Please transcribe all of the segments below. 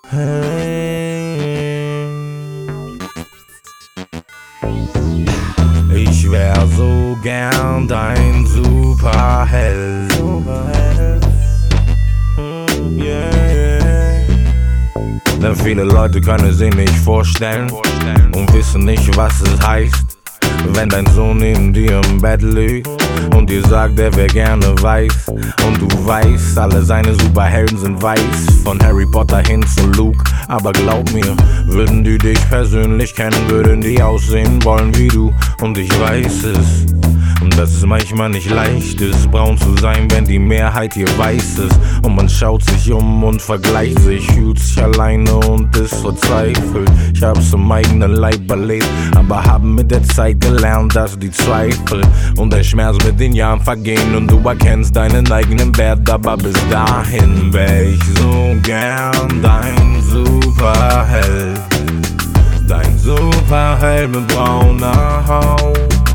Ich wär so gern dein Superheld. Denn viele Leute können sich nicht vorstellen und wissen nicht, was es heißt, wenn dein Sohn neben dir im Bett liegt und dir sagt, er wär gerne weiß. Und du weißt, alle seine Superhelden sind weiß, von Harry Potter hin zu Luke. Aber glaub mir, würden die dich persönlich kennen, würden die aussehen wollen wie du. Und ich weiß es, und dass es manchmal nicht leicht ist, braun zu sein, wenn die Mehrheit hier weiß ist. Und man schaut sich um und vergleicht sich, fühlt sich alleine und ist verzweifelt. Ich hab's im eigenen Leib erlebt, aber hab mit der Zeit gelernt, dass die Zweifel und der Schmerz mit den Jahren vergehen und du erkennst deinen eigenen Wert. Aber bis dahin wär ich so gern dein Superheld. Dein Superheld mit brauner Haut.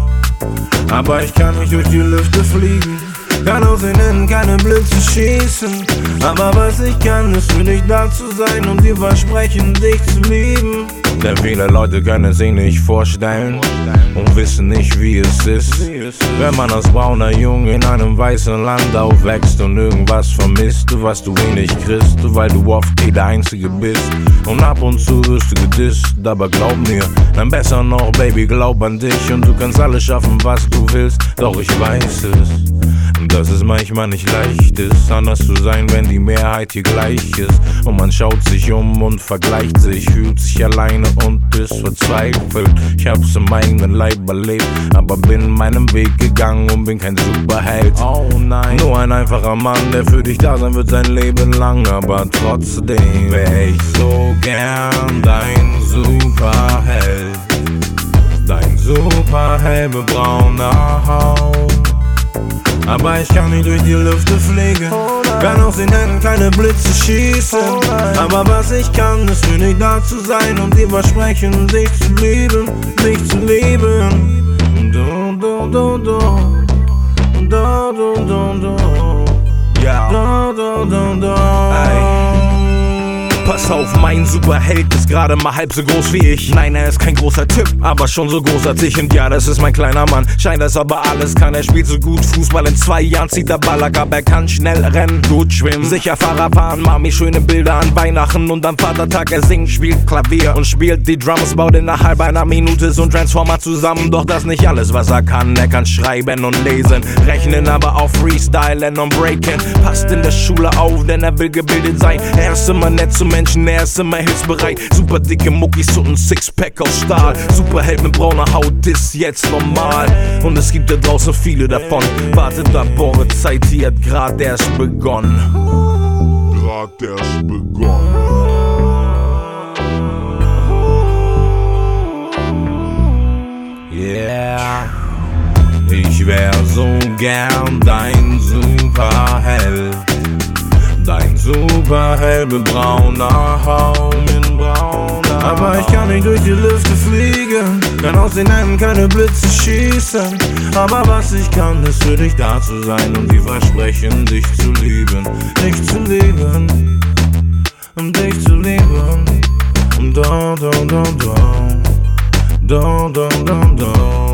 Aber ich kann nicht durch die Lüfte fliegen, kann aus innen keine Blitze schießen. Aber was ich kann, ist für dich da zu sein und dir versprechen, dich zu lieben. Denn viele Leute können sich nicht vorstellen und wissen nicht, wie es ist, wenn man als brauner Junge in einem weißen Land aufwächst und irgendwas vermisst, was du wenig kriegst, weil du oft der Einzige bist. Und ab und zu wirst du gedisst, aber glaub mir, dann besser noch, Baby, glaub an dich. Und du kannst alles schaffen, was du willst, doch ich weiß es, dass es manchmal nicht leicht ist, anders zu sein, wenn die Mehrheit hier gleich ist. Und man schaut sich um und vergleicht sich, fühlt sich alleine und ist verzweifelt. Ich hab's im eigenen Leib erlebt, aber bin meinem Weg gegangen und bin kein Superheld. Oh nein, nur ein einfacher Mann, der für dich da sein wird sein Leben lang. Aber trotzdem wär ich so gern dein Superheld. Dein Superheld mit brauner Haut. Aber ich kann nicht durch die Lüfte fliegen, kann aus den Händen keine Blitze schießen. Aber was ich kann, ist für dich da zu sein und dir versprechen, dich zu lieben, dich zu lieben. Do, do, do, do. Do, do, do, do. Ja. Do, do, do, do. Pass auf, mein Superheld ist gerade mal halb so groß wie ich. Nein, er ist kein großer Typ, aber schon so groß als ich. Und ja, das ist mein kleiner Mann, scheint das aber alles kann. Er spielt so gut Fußball, in 2 Jahren zieht er Ballack ab. Er kann schnell rennen, gut schwimmen, sicher Fahrrad fahren. Mami schöne Bilder an Weihnachten und am Vatertag. Er singt, spielt Klavier und spielt die Drums. Baut innerhalb einer Minute so ein Transformer zusammen. Doch das nicht alles, was er kann. Er kann schreiben und lesen, rechnen, aber auch freestylen und breaken. Passt in der Schule auf, denn er will gebildet sein. Er ist immer nett zu Menschen, er ist immer hilfsbereit. Super dicke Muckis und ein Sixpack aus Stahl. Superheld mit brauner Haut ist jetzt normal. Und es gibt da draußen viele davon. Wartet ab, eure Zeit, die hat grad erst begonnen. Yeah. Ich wär so gern dein Superheld. Dein Superheld mit brauner Haut, aber ich kann nicht durch die Lüfte fliegen, kann aus den Händen keine Blitze schießen. Aber was ich kann, ist für dich da zu sein und dir versprechen, dich zu lieben, dich zu lieben, und dich zu lieben. Do, do, do, do. Do, do, do, do.